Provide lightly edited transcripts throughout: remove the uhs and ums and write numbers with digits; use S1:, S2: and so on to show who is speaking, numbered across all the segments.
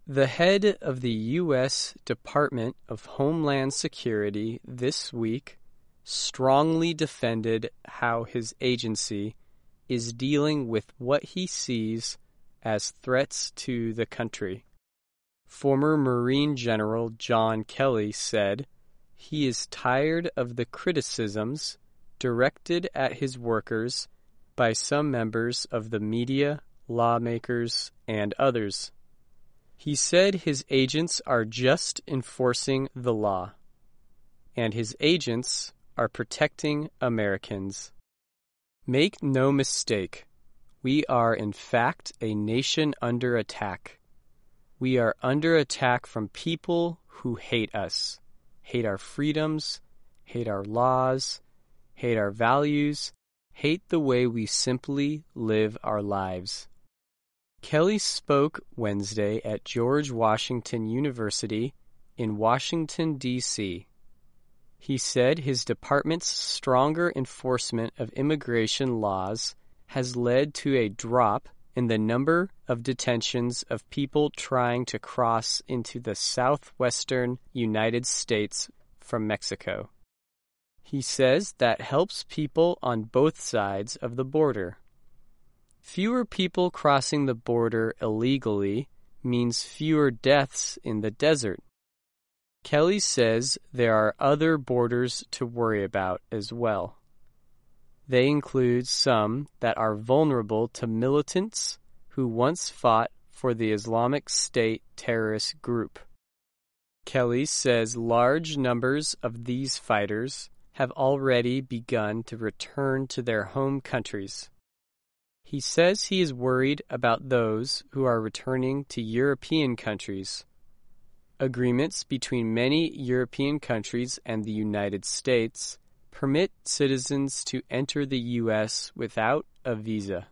S1: The head of the U.S. Department of Homeland Security this week strongly defended how his agency is dealing with what he sees as threats to the country. Former Marine General John Kelly said he is tired of the criticisms directed at his workers by some members of the media, lawmakers, and others. He said his agents are just enforcing the law, and his agents are protecting Americans. Make no mistake, we are in fact a nation under attack. We are under attack from people who hate us, hate our freedoms, hate our laws, hate our values, hate the way we simply live our lives. Kelly spoke Wednesday at George Washington University in Washington, D.C. He said his department's stronger enforcement of immigration laws has led to a drop in the number of detentions of people trying to cross into the southwestern United States from Mexico. He says that helps people on both sides of the border. Fewer people crossing the border illegally means fewer deaths in the desert. Kelly says there are other borders to worry about as well. They include some that are vulnerable to militants who once fought for the Islamic State terrorist group. Kelly says large numbers of these fighters have already begun to return to their home countries. He says he is worried about those who are returning to European countries. Agreements between many European countries and the United States permit citizens to enter the U.S. without a visa.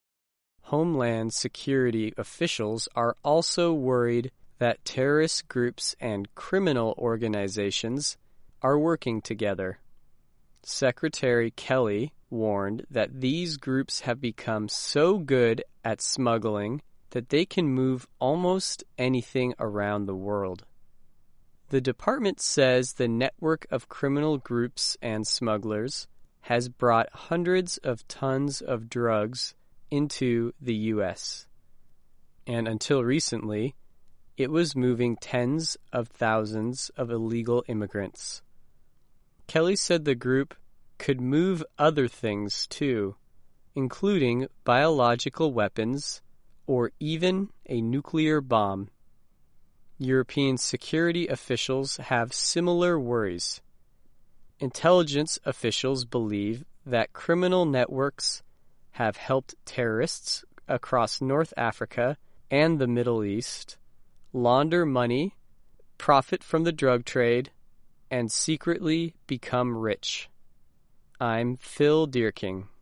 S1: Homeland Security officials are also worried that terrorist groups and criminal organizations are working together. Secretary Kelly warned that these groups have become so good at smuggling that they can move almost anything around the world. The department says the network of criminal groups and smugglers has brought hundreds of tons of drugs into the U.S., and until recently, it was moving tens of thousands of illegal immigrants. Kelly said the group could move other things too, including biological weapons or even a nuclear bomb. European security officials have similar worries. Intelligence officials believe that criminal networks have helped terrorists across North Africa and the Middle East launder money, profit from the drug trade, and secretly become rich. I'm Phil Dierking.